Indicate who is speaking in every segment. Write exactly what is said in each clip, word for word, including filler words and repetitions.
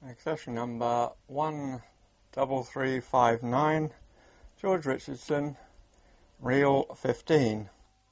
Speaker 1: Accession number one double three five nine, George Richardson, reel fifteen.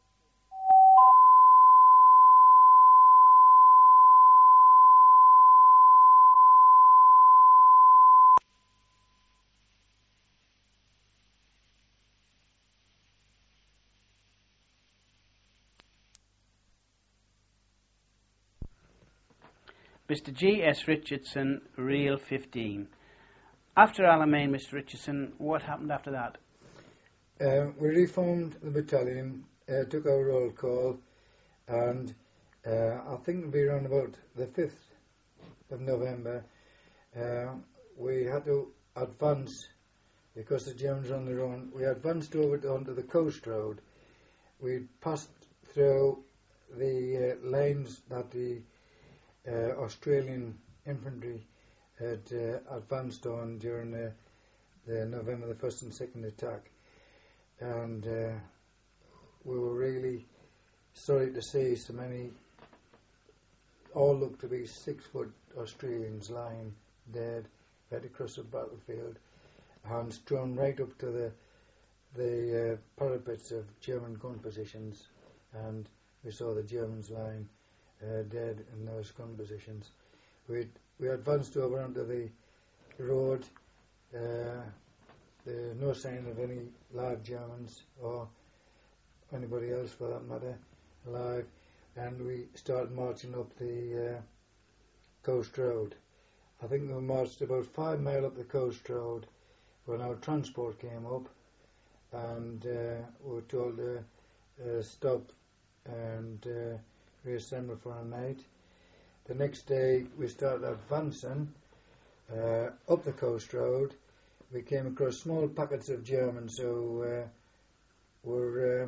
Speaker 2: Mister G S Richardson, reel fifteen. After Alamein, Mister Richardson, what happened after that?
Speaker 3: Uh, we reformed the battalion, uh, took our roll call, and uh, I think it'll be around about the fifth of November. Uh, we had to advance because the Germans were on their own. We advanced over to, onto the coast road. We passed through the uh, lines that the uh, Australian infantry had uh, advanced on during the, the November the first and second attack, and uh, we were really sorry to see so many, all looked to be six foot Australians lying dead right across the battlefield, and strewn right up to the the uh, parapets of German gun positions, and we saw the Germans lying uh, dead in those gun positions. We we advanced over onto the road. Uh, there no sign of any live Germans or anybody else for that matter alive, and we started marching up the uh, coast road. I think we marched about five mile up the coast road when our transport came up, and uh, we were told to uh, stop and uh, reassemble for a night. The next day we started advancing uh, up the coast road. We came across small packets of Germans who uh, were um,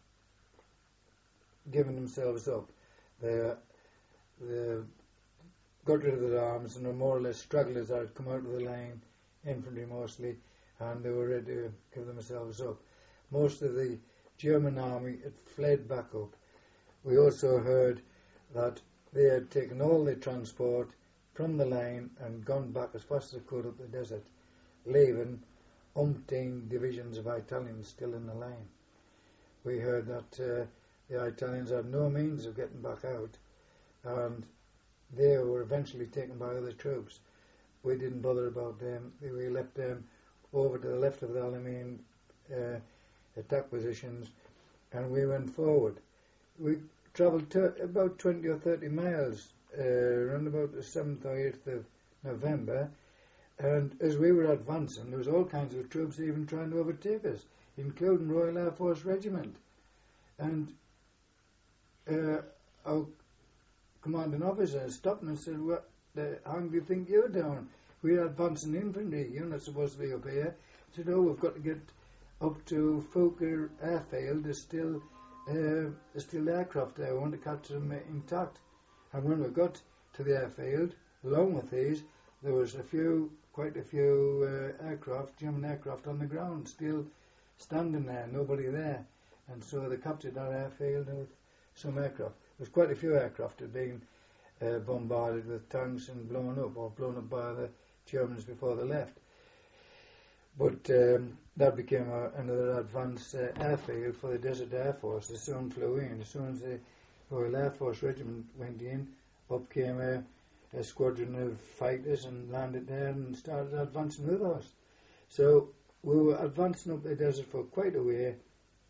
Speaker 3: giving themselves up. They, they got rid of their arms and were more or less stragglers that had come out of the line, infantry mostly, and they were ready to give themselves up. Most of the German army had fled back up. We also heard that they had taken all the transport from the line and gone back as fast as they could up the desert, leaving umpteen divisions of Italians still in the line. We heard that uh, the Italians had no means of getting back out, and they were eventually taken by other troops. We didn't bother about them. We left them over to the left of the Alamein uh, attack positions, and we went forward. We travelled to about twenty or thirty miles uh, around about the seventh or eighth of November, and as we were advancing there was all kinds of troops even trying to overtake us, including Royal Air Force Regiment, and uh, our commanding officer stopped and said, "What the hell do you think you're doing? We're advancing infantry, you're not supposed to be up here." I said, "Oh, we've got to get up to Fokker Airfield. There's still Uh, there's still aircraft there. We want to catch them uh, intact." And when we got to the airfield, along with these, there was a few, quite a few uh, aircraft, German aircraft on the ground, still standing there, nobody there. And so they captured our airfield with some aircraft. There was quite a few aircraft that had been uh, bombarded with tanks and blown up, or blown up by the Germans before they left. But um, that became a, another advanced uh, airfield for the Desert Air Force. They soon flew in. As soon as the Royal Air Force Regiment went in, up came a, a squadron of fighters and landed there and started advancing with us. So we were advancing up the desert for quite a way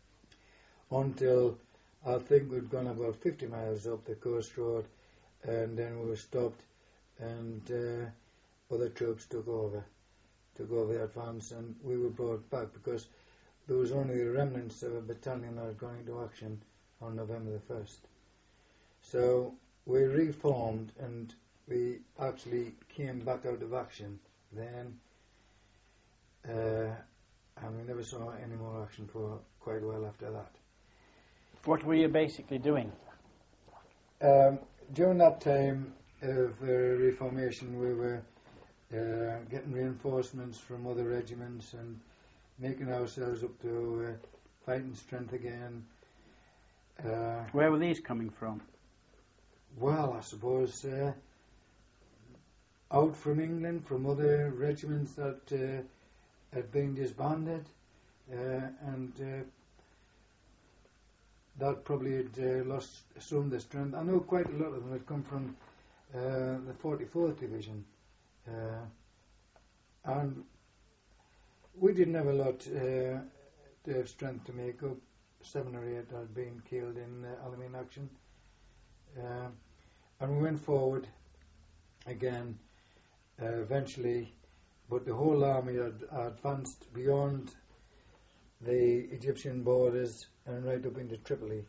Speaker 3: until I think we'd gone about fifty miles up the coast road, and then we were stopped, and uh, other troops took over. took over the advance, and we were brought back because there was only the remnants of a battalion that had gone into action on November the first. So we reformed, and we actually came back out of action then, uh, and we never saw any more action for quite a while after that.
Speaker 2: What were you basically doing?
Speaker 3: Um, during that time of uh, reformation, we were Uh, getting reinforcements from other regiments and making ourselves up to uh, fighting strength again. Uh,
Speaker 2: Where were these coming from?
Speaker 3: well, I suppose uh, out from England, from other regiments that uh, had been disbanded, uh, and uh, that probably had uh, lost some of the strength. I know quite a lot of them had come from uh, the forty-fourth Division, uh, and we didn't have a lot uh, to have strength to make up. Seven or eight had been killed in uh, Alamein action, uh, and we went forward again uh, eventually, but the whole army had advanced beyond the Egyptian borders and right up into Tripoli.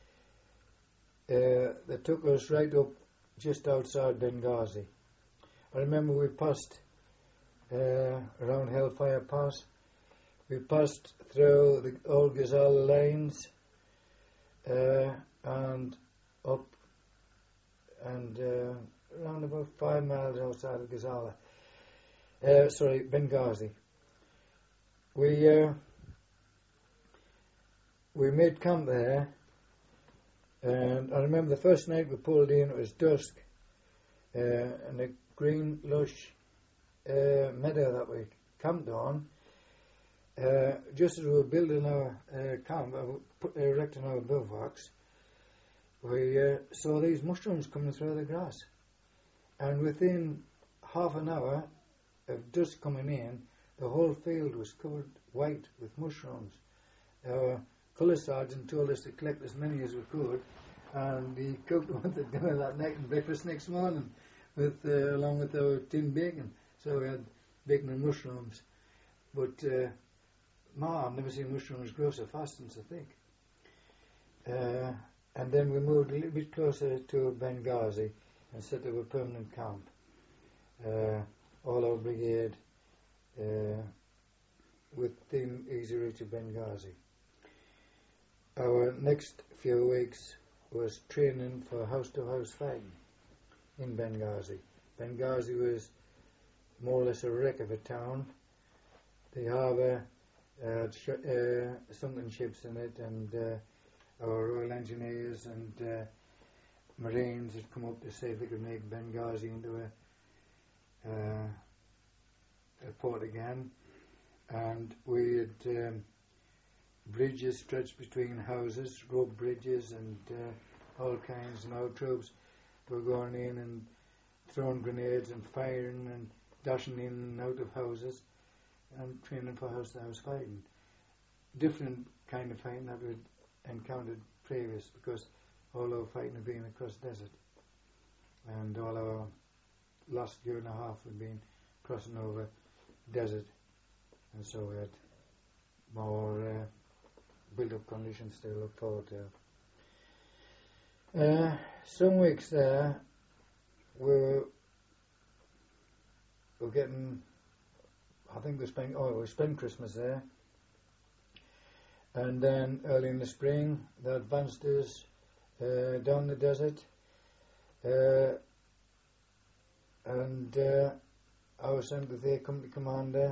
Speaker 3: Uh, they took us right up just outside Benghazi. I remember we passed uh, around Hellfire Pass. We passed through the old Ghazala lanes uh, and up and uh, around about five miles outside of Ghazala. Uh, sorry, Benghazi. We uh, we made camp there, and I remember the first night we pulled in, it was dusk, uh, and a green lush uh, meadow that we camped on. Uh, just as we were building our uh, camp, uh, put, erecting our bivouacs, we uh, saw these mushrooms coming through the grass. And within half an hour of dusk coming in, the whole field was covered white with mushrooms. Our colour sergeant told us to collect as many as we could, and he cooked one to dinner that night and breakfast next morning, with uh, along with our tin bacon. So we had bacon and mushrooms. But uh, Ma, I've never seen mushrooms grow so fast and so thick. Uh, and then we moved a little bit closer to Benghazi and set up a permanent camp. Uh, all our brigade uh, within easy reach of Benghazi. Our next few weeks was training for house-to-house fighting in Benghazi. Benghazi was more or less a wreck of a town. The harbour had sh- uh, sunken ships in it, and uh, our Royal Engineers and uh, Marines had come up to see if they could make Benghazi into a, uh, a port again. And we had um, bridges stretched between houses, rope bridges and uh, all kinds, and our troops were going in and throwing grenades and firing and dashing in and out of houses and training for house-to-house fighting. Different kind of fighting that we'd encountered previous, because all our fighting had been across desert, and all our last year and a half had been crossing over desert, and so we had more uh, build-up conditions to look forward to. Uh, some weeks there we were, we were getting, I think we spent, oh, we spent Christmas there, and then early in the spring they advanced us uh, down the desert, uh, and uh, I was sent with their company commander.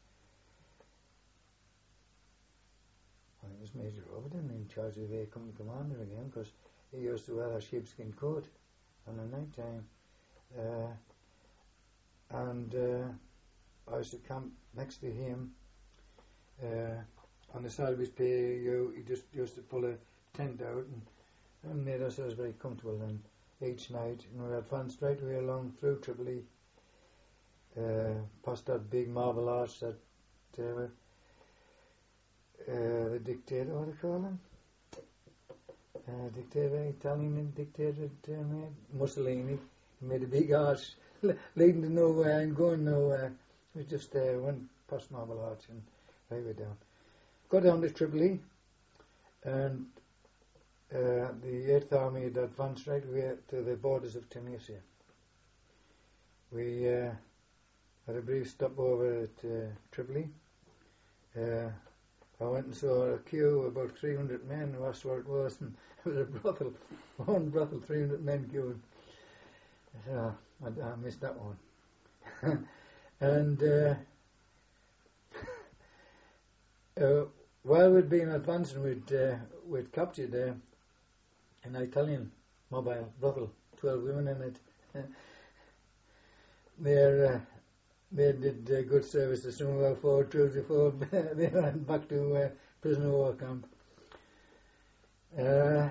Speaker 3: I think it was Major Overton in charge of the company commander again, because he used to wear a sheepskin coat on the night time, uh, and uh, I used to camp next to him. Uh, on the side of his P A U, he just used to pull a tent out and, and made ourselves very comfortable. And each night, you know, we advanced right away along through Tripoli, uh, past that big marble arch that uh, uh, the dictator, what do you call him? Uh, dictator, Italian dictator, uh, made Mussolini. He made a big arch leading to nowhere and going nowhere. We just uh, went past Marble Arch and right way down. Got down to Tripoli, and uh, the eighth Army had advanced right away to the borders of Tunisia. We uh, had a brief stopover at uh, Tripoli. Uh, I went and saw a queue of about three hundred men, who asked where it was, and it was a brothel, one brothel, three hundred men queuing. So I, I missed that one. And uh, uh, while we'd been advancing, we'd, uh, we'd captured uh, an Italian mobile brothel, twelve women in it. they uh, they did uh, good service to some of our forward troops before they went back to uh, prisoner of war camp. Uh,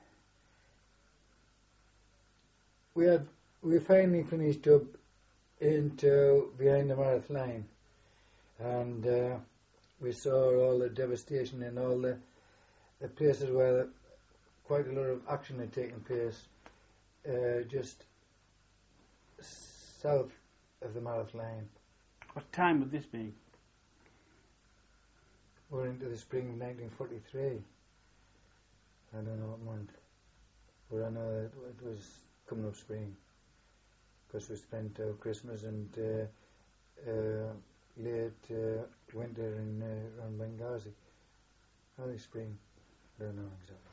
Speaker 3: we had we finally finished up into behind the Marath line, and uh, we saw all the devastation in all the, the places where the, quite a lot of action had taken place, uh, just south of the Marath line.
Speaker 2: What time would this be?
Speaker 3: We're into the spring of nineteen forty-three. I don't know what month. But I know it, it was coming up spring, because we spent uh, Christmas and uh, uh, late uh, winter in uh, around Benghazi. Early spring. I don't know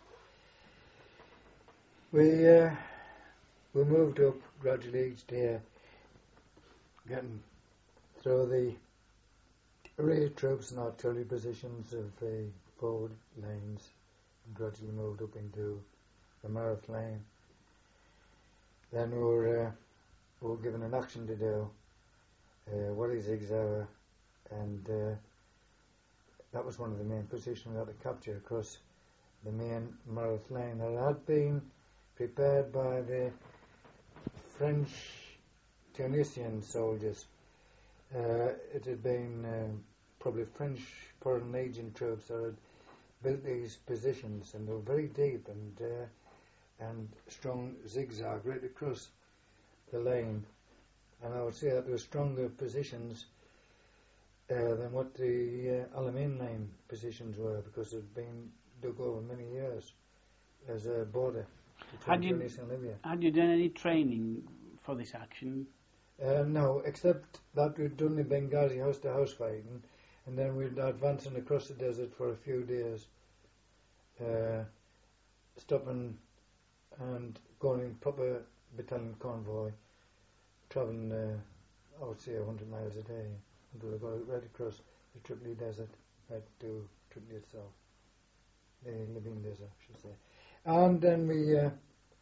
Speaker 3: exactly. We uh, we moved up gradually each day, getting through the array of troops and artillery positions of the forward lines, and gradually moved up into the Marath line. Then we were, uh, we were given an action to do, uh, Wadi Zigzag, and uh, that was one of the main positions we had to capture across the main Marath line. It had been prepared by the French Tunisian soldiers. Uh, it had been uh, probably French Foreign Legion troops that had built these positions, and they were very deep and uh, and strong zigzag right across the line. And I would say that there were stronger positions uh, than what the uh, Alamein line positions were, because it had been dug over many years as a border
Speaker 2: Had
Speaker 3: between
Speaker 2: you,
Speaker 3: Tunis and Libya.
Speaker 2: had you done any training for this action?
Speaker 3: Uh, no, except that we'd done the Benghazi house-to-house fighting, and then we'd advancing across the desert for a few days, uh, stopping and going in proper battalion convoy, travelling, uh, I would say, one hundred miles a day, until we got right across the Tripoli Desert, right to Tripoli itself, the Libyan Desert, I should say. And then we uh,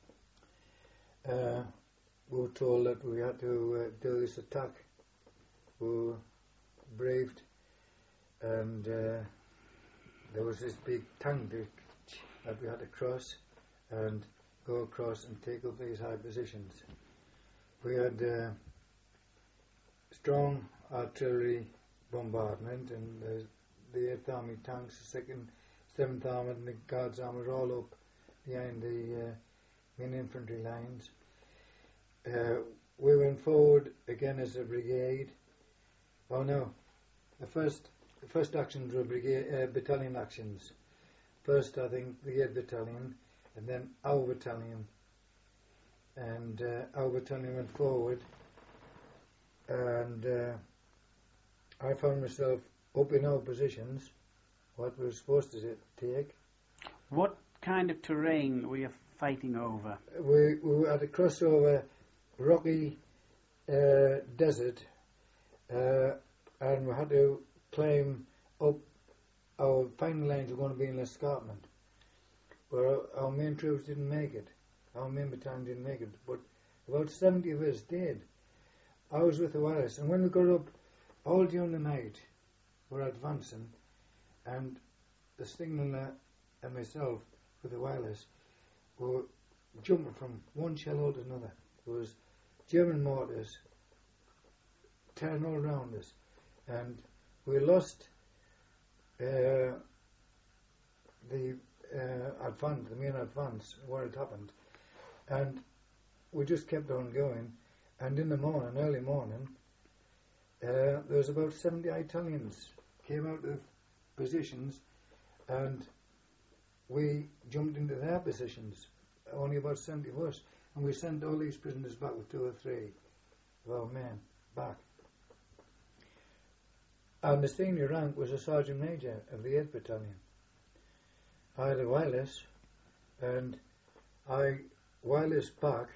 Speaker 3: uh, we were told that we had to uh, do this attack. We were briefed, and uh, there was this big tank that we had to cross and go across and take up these high positions. We had uh, strong artillery bombardment, and the, the eighth Army tanks, the second, seventh Armoured and the Guards Armour all up behind the uh, main infantry lines. Uh, we went forward again as a brigade. Oh no, the first the first actions were brigade uh, battalion actions. First, I think, Brigade Battalion, and then our battalion. And uh, our battalion went forward, and uh, I found myself up in our positions, what we were supposed to take.
Speaker 2: What kind of terrain were you fighting over?
Speaker 3: We, we had to cross over rocky uh, desert, uh, and we had to climb up. Our final lines were going to be an escarpment, but our, our main troops didn't make it. Our main battalion didn't make it, but about seventy of us did. I was with the wireless, and when we got up, all during the night, we were advancing, and the signaller and myself with the wireless were jumping from one shell to another. There was German mortars tearing all around us, and we lost uh, the uh, advance, the main advance, where it happened, and we just kept on going. And in the morning, early morning, uh, there was about seventy Italians came out of positions, and we jumped into their positions. Only about seventy of us, and we sent all these prisoners back with two or three of our men back. And the senior rank was a sergeant major of the eighth Battalion. I had a wireless, and I wireless back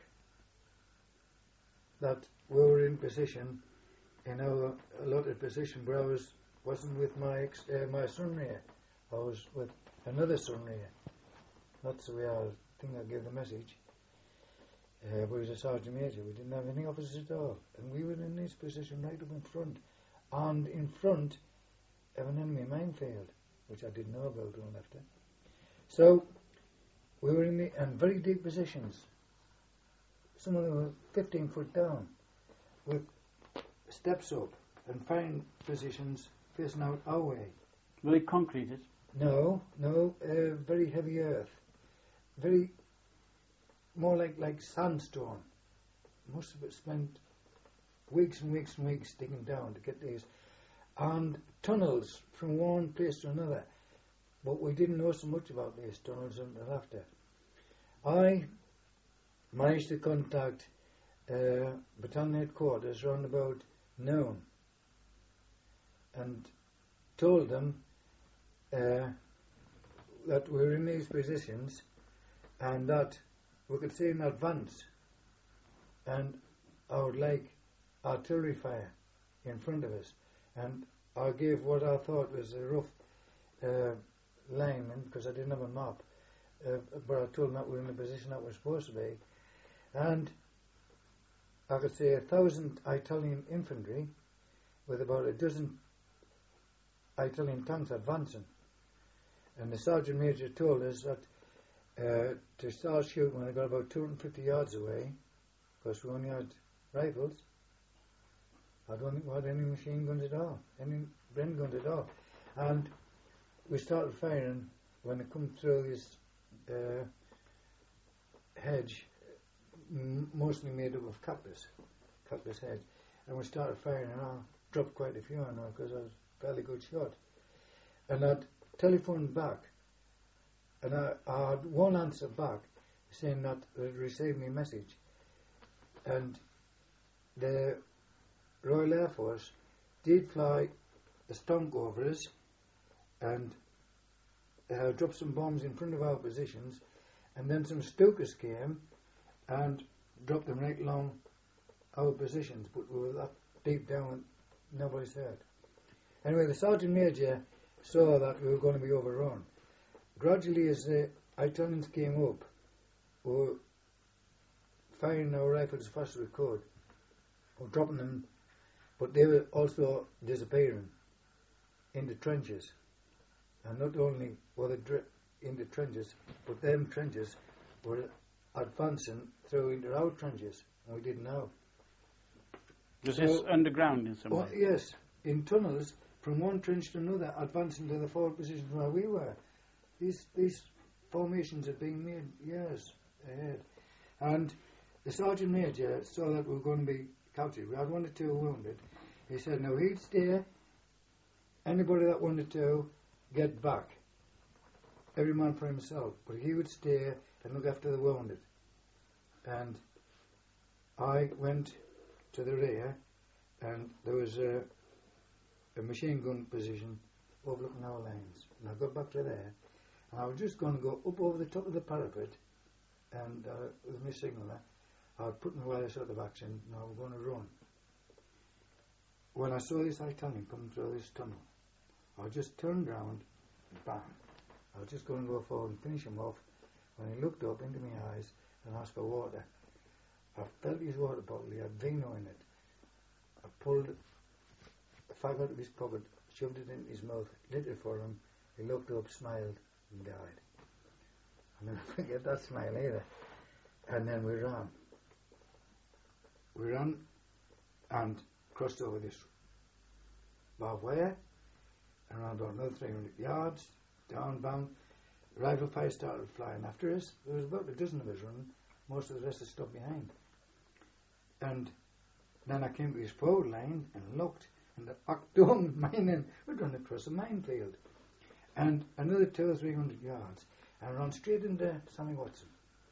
Speaker 3: that we were in position, in our allotted position, where I was, wasn't with my ex, uh, my Sunrier. I was with another Sunrier. That's the way I think I gave the message. Uh, but he was a sergeant major. We didn't have any officers at all. And we were in this position right up in front. And in front of an enemy minefield, which I didn't know about when I left it. So, we were in the, and very deep positions. Some of them were fifteen foot down, with steps up, and fine positions facing out our way.
Speaker 2: Were they concreted?
Speaker 3: No, no, uh, very heavy earth. Very, more like, like sandstone. Must have spent weeks and weeks and weeks digging down to get these. And tunnels from one place to another. But we didn't know so much about these tunnels until after. I managed to contact uh, battalion headquarters around about noon and told them uh, that we were in these positions and that we could see in advance, and I would like artillery fire in front of us. And I gave what I thought was a rough uh, line, because I didn't have a map, uh, but I told them that we were in the position that we were supposed to be. And I could see a thousand Italian infantry with about a dozen Italian tanks advancing. And the sergeant major told us that uh, to start shooting when I got about two hundred fifty yards away, because we only had rifles. I don't think we had any machine guns at all, any Bren guns at all. And we started firing when it come through this uh, hedge, m- mostly made up of cactus, cactus hedge. And we started firing, and I dropped quite a few on her because I was a fairly good shot. And I'd telephoned back, and I, I had one answer back saying that they'd received my message. And the Royal Air Force did fly a stonk over us and uh, dropped some bombs in front of our positions, and then some Stokers came and dropped them right along our positions, but we were that deep down nobody's heard. Anyway, the Sergeant Major saw that we were going to be overrun. Gradually, as the Italians came up, we were firing our rifles as fast as we could, or dropping them, but they were also disappearing in the trenches. And not only were they dri- in the trenches, but them trenches were advancing through into our trenches, and we didn't know.
Speaker 2: Was
Speaker 3: So-
Speaker 2: this underground in some
Speaker 3: Well,
Speaker 2: way?
Speaker 3: yes, in tunnels from one trench to another, advancing to the forward positions where we were. These these formations had been made years ahead, and the Sergeant Major saw that we were going to be captured. We had one or two wounded. He said, "Now he'd stay. Anybody that wanted to get back, every man for himself, but he would stay and look after the wounded." And I went to the rear, and there was a, a machine gun position overlooking our lines. And I got back to there, and I was just going to go up over the top of the parapet, and uh, with my signaller, I was putting the wires out of action, and I was going to run. When I saw this Italian coming through this tunnel, I just turned round, and bang, I was just going to go forward and finish him off, when he looked up into my eyes and asked for water. I felt his water bottle, he had vino in it. I pulled a five out of his pocket, shoved it in his mouth, lit it for him. He looked up, smiled, and died. I'll never forget that smile either. And then we ran. We ran and crossed over this barbed wire, and ran about another three hundred yards, down, bound. Rifle fire started flying after us. There was about a dozen of us running. Most of the rest had stopped behind. And then I came to this forward line and looked, and the Octone mining, we'd run across a minefield. And another two or three hundred yards, and ran straight into Sammy Watson.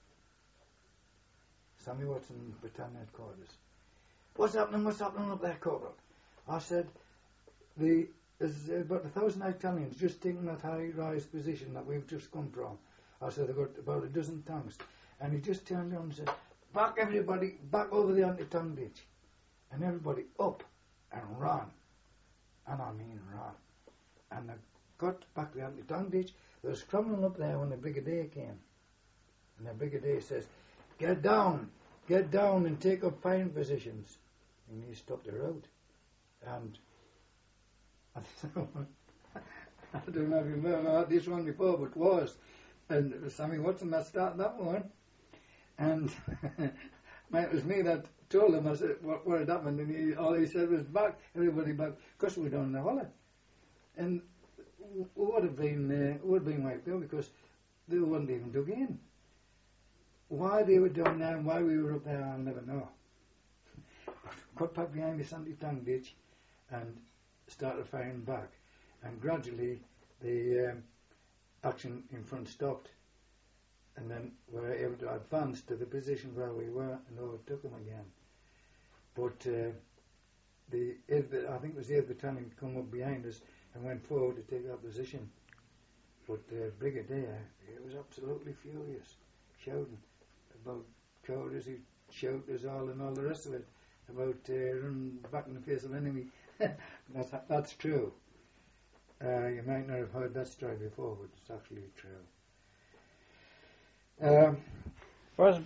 Speaker 3: Sammy Watson, battalion headquarters. "What's happening, what's happening up there, Corporal?" I said, the, there's about a thousand Italians just taking that high-rise position that we've just come from. I said, they've got about a dozen tanks. And he just turned around and said, "Back everybody, back over the anti-tank ditch." And everybody up and ran. And I mean ran. And I got back to the anti-tank ditch. They were scrambling up there when the brigadier came. And the brigadier says, "Get down, get down and take up firing positions. And he stopped the road. And I don't know if you remember had this one before, but was. And it was Sammy Watson that started that one. And man, it was me that told him, I said, what, what had happened? And he, all he said was, back, everybody back, because we were down in the hollow. And we would have been, uh, would have been wiped out because they weren't even dug in. Why they were down there and why we were up there, I'll never know. Got back behind the Sandy Tongue ditch and started firing back. And gradually the um, action in front stopped. And then we were able to advance to the position where we were and overtook them again. But uh, the I think it was the eighth Battalion come up behind us and went forward to take our position. But the uh, Brigadier, he was absolutely furious, shouting about cowardice, he shouted us all and all the rest of it, about uh, running back in the face of enemy. that's, that's true. Uh, you might not have heard that story before, but it's actually true. Um,
Speaker 2: was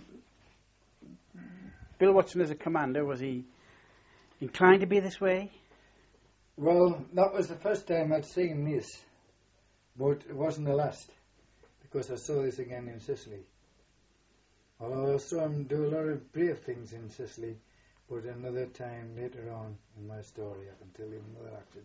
Speaker 2: Bill Watson as a commander, was he inclined to be this way?
Speaker 3: Well, that was the first time I'd seen this, but it wasn't the last, because I saw this again in Sicily. Although I saw him do a lot of brave things in Sicily, but another time later on in my story I can tell you another action.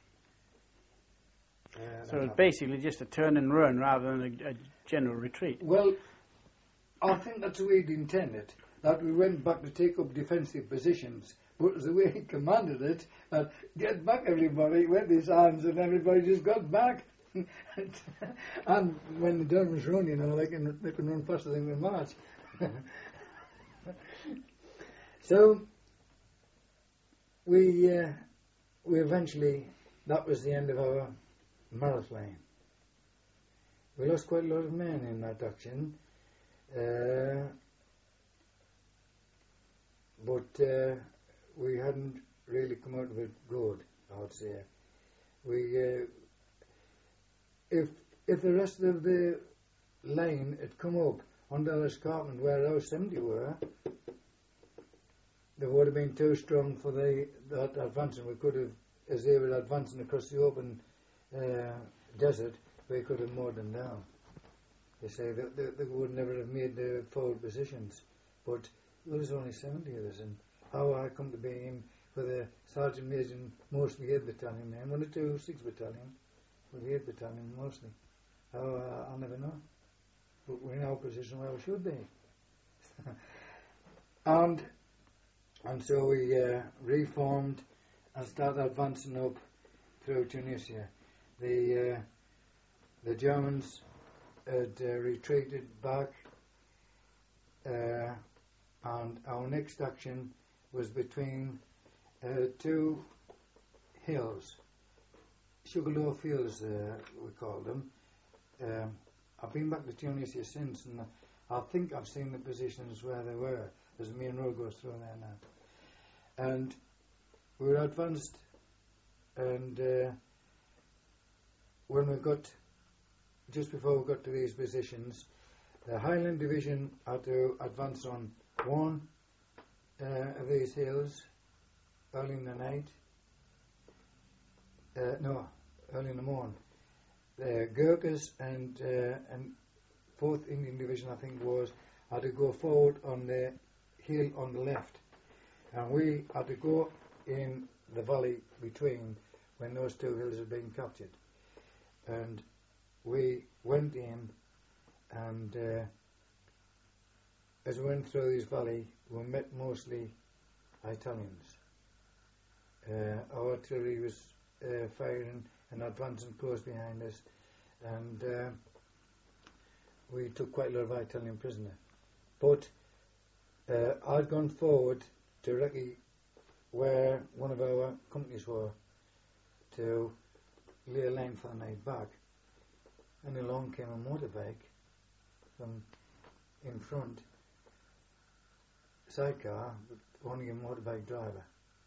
Speaker 3: Uh,
Speaker 2: so it's basically just a turn and run rather than a, a general retreat.
Speaker 3: Well, I think that's the way he'd intended, that we went back to take up defensive positions, but the way he commanded it, uh, get back everybody with his arms, and everybody just got back. And when the Germans run, you know, they can, they can run faster than we march. So we uh, we eventually, that was the end of our marathon. We lost quite a lot of men in that action, uh, but uh, we hadn't really come out of it good, I would say. We, uh, if if the rest of the line had come up under our escarpment where our seventy were, they would have been too strong for the that advancing. We could have, as they were advancing across the open uh, desert, we could have mowed them down. They say that they, they would never have made the forward positions, but there was only seventy of us, and how I come to be in for the Sergeant Major, mostly eighth Battalion, and one or two sixth Battalion, but the eighth Battalion mostly. How uh, I'll never know. But we're in our position where we should be. and and so we uh, reformed and started advancing up through Tunisia. The uh, the Germans had uh, retreated back, uh, and our next action was between uh, two hills, Sugarloaf Hills, uh, we called them. Um, I've been back to Tunisia since, and I think I've seen the positions where they were, as the main road goes through there now. And we were advanced, and uh, when we got, just before we got to these positions, the Highland Division had to advance on one uh, of these hills early in the night, uh, no, early in the morning. The Gurkhas and uh, and fourth Indian Division, I think, was had to go forward on the hill on the left, and we had to go in the valley between when those two hills had been captured, and we went in, and uh, as we went through this valley, we met mostly Italians. Uh, our artillery was uh, firing and advancing close behind us, and uh, we took quite a lot of Italian prisoner. But uh, I'd gone forward to Recce, where one of our companies were, to lay a line for the night back, and along came a motorbike from in front, sidecar, but only a motorbike driver,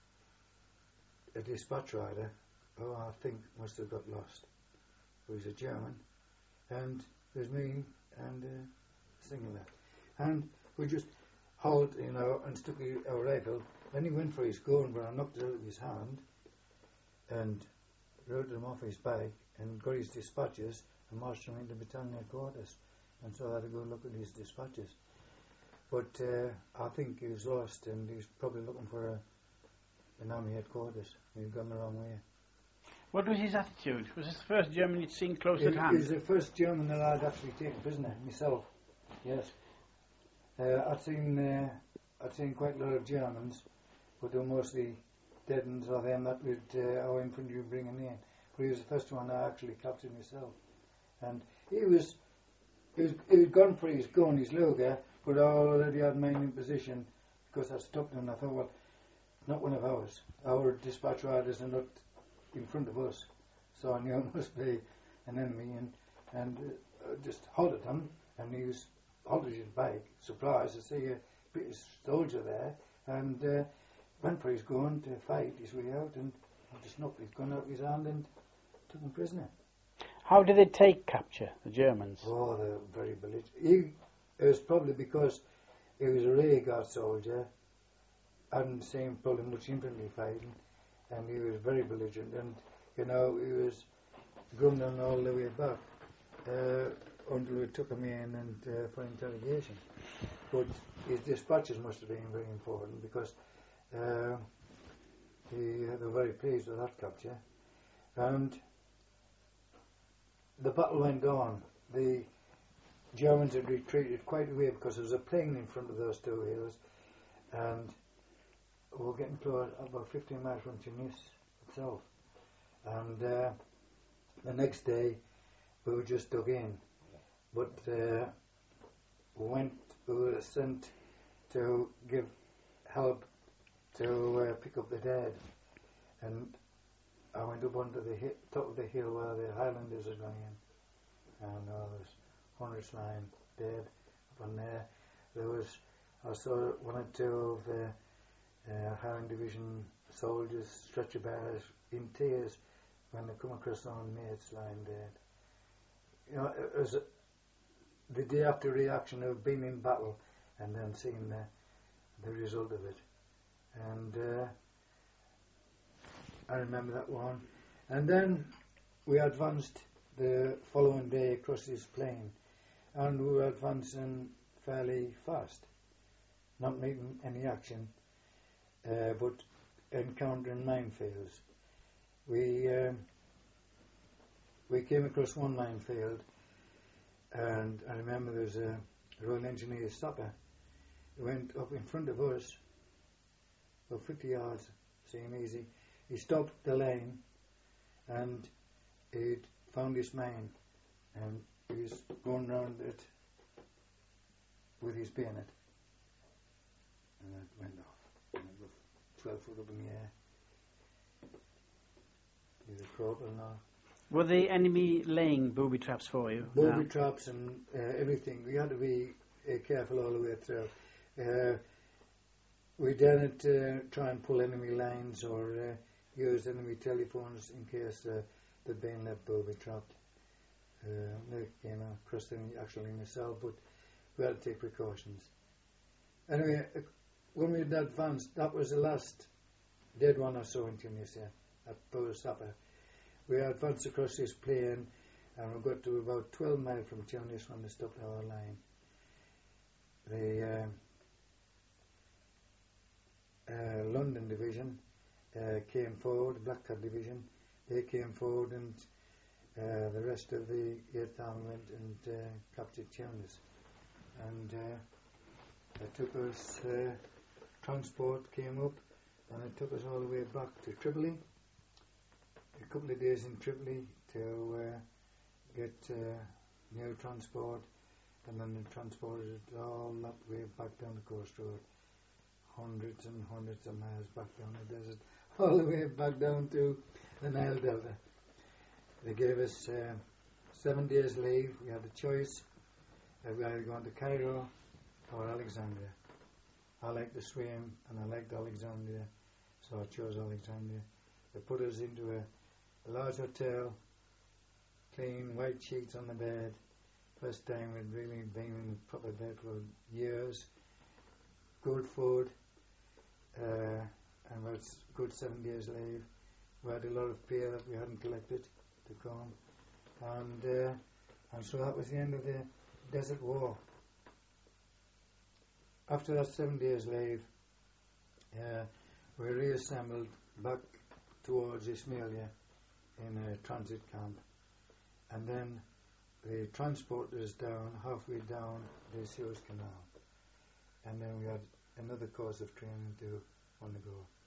Speaker 3: a dispatch rider, who I think must have got lost. He was a German, and there's me and uh, Singer left. And we just, halt, you know, and stuck a rifle. Then he went for his gun, but I knocked it out of his hand and loaded him off his bike and got his dispatches and marched him into battalion headquarters. And so I had to go look at his dispatches. But uh, I think he was lost, and he was probably looking for a, an army headquarters. He'd gone the wrong way.
Speaker 2: What was his attitude? Was this the first German you'd seen close
Speaker 3: He,
Speaker 2: at hand?
Speaker 3: he was the first German that I'd actually taken prisoner, myself. Yes. Uh, I'd seen uh, I'd seen quite a lot of Germans, but they were mostly dead ones or them that would uh, our infantry were bringing in. But he was the first one I actually captured myself. And he was he was he had gone for his gun, his Luger, but I already had mine in position because I stopped him and I thought, well, not one of ours. Our dispatch riders are not in front of us. So I knew it must be an enemy, and and uh, just halted him, and he was halted his bike, surprised to see a British soldier there, and uh, went for his gun to fight his way out, and I just knocked his gun out of his hand and took him prisoner.
Speaker 2: How did they take capture, the Germans?
Speaker 3: Oh, they were very belligerent. He, it was probably because he was a rear guard soldier, hadn't seen probably much infantry fighting, and he was very belligerent, and you know, he was grumbling all the way back uh, until we took him in and uh, for interrogation. But his dispatches must have been very important because uh, he, they were very pleased with that capture. And the battle went on. The Germans had retreated quite a way because there was a plain in front of those two hills, and we were getting close, about fifteen miles from Tunis itself. And uh, the next day we were just dug in, but uh, we went, we were sent to give help to uh, pick up the dead, and I went up onto the hi- top of the hill where the Highlanders are going in, and uh, there was hundreds lying dead up on there. There was, I saw one or two of the uh, Highland Division soldiers, stretcher bearers, in tears when they come across their own mates lying dead. You know, it was a, the day after reaction of being in battle and then seeing the, the result of it. And uh, I remember that one. And then we advanced the following day across this plain, and we were advancing fairly fast, not making any action, uh, but encountering minefields. We um, we came across one minefield, and I remember there was a Royal Engineers sapper who went up in front of us, about fifty yards, seemed easy. He stopped the lane, and he'd found his mine, and he was going round it with his bayonet, and it went off, and it was twelve foot up in the air. He's a corporal now.
Speaker 2: Were the enemy laying booby traps for you?
Speaker 3: Booby
Speaker 2: No.
Speaker 3: traps and uh, everything. We had to be uh, careful all the way through. Uh, we didn't uh, try and pull enemy lines or uh, use enemy telephones in case uh, they'd been left booby trapped. Uh, they came across them actually myself, but we had to take precautions. Anyway, uh, when we had advanced, that was the last dead one I saw in Tunisia, at Boer Sapper. We advanced across this plain, and we got to about twelve miles from Tunis when they stopped our line. The uh, uh, London Division uh, came forward, Black Cat Division, they came forward, and uh, the rest of the eighth Army went and uh, captured Tunis. And uh, it took us, uh, transport came up, and it took us all the way back to Tripoli. A couple of days in Tripoli to uh, get uh, new transport, and then they transported it all that way back down the coast road, hundreds and hundreds of miles back down the desert, all the way back down to the Nile Delta. They gave us uh, seven days leave. We had a choice of either going to Cairo or Alexandria. I liked to swim, and I liked Alexandria, so I chose Alexandria. They put us into a A large hotel, clean white sheets on the bed. First time we'd really been in a proper bed for years. good food, uh, and we had s- good seven days leave. We had a lot of pay that we hadn't collected to come, and uh, and so that was the end of the Desert War. After that seven days leave, uh, we reassembled back towards Ismailia in a transit camp, and then they transported us down, halfway down the Suez Canal, and then we had another course of training to undergo.